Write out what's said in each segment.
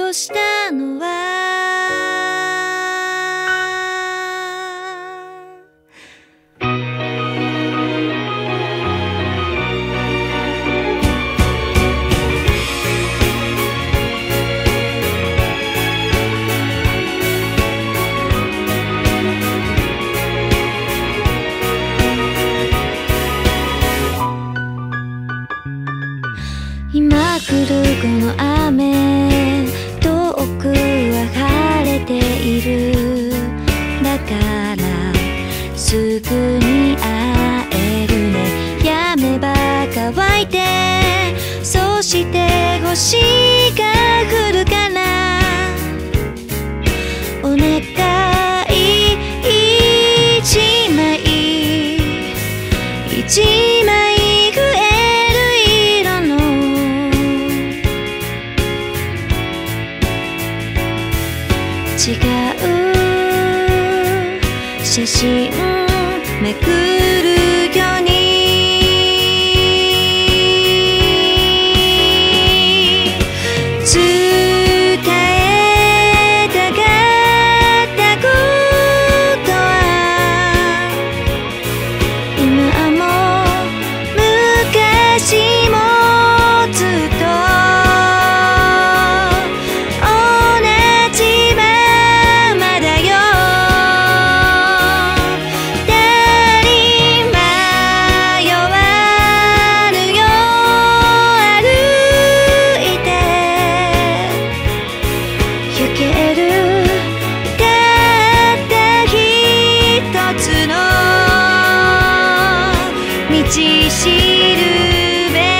をしたのは今降るこの雨、遠くは晴れている。だからすぐに会えるね。やめば乾いて、そして星が降るかな。お願い一枚一枚違う写真めくるように伝えたかったことは今も昔もずっと道しるべ。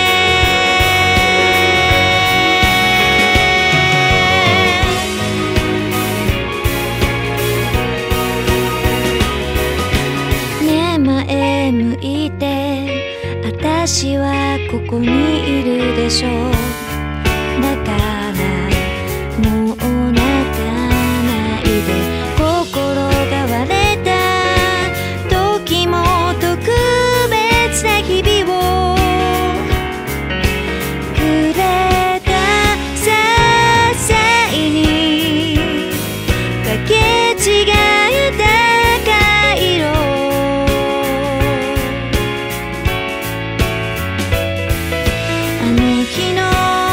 ねえ前向いて、私はここにいるでしょ。だからもう泣かないで。心が割れた時も特別な日々をくれた些細にかけ違えた回路。あの日の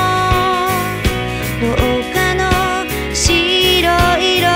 廊下の白い色、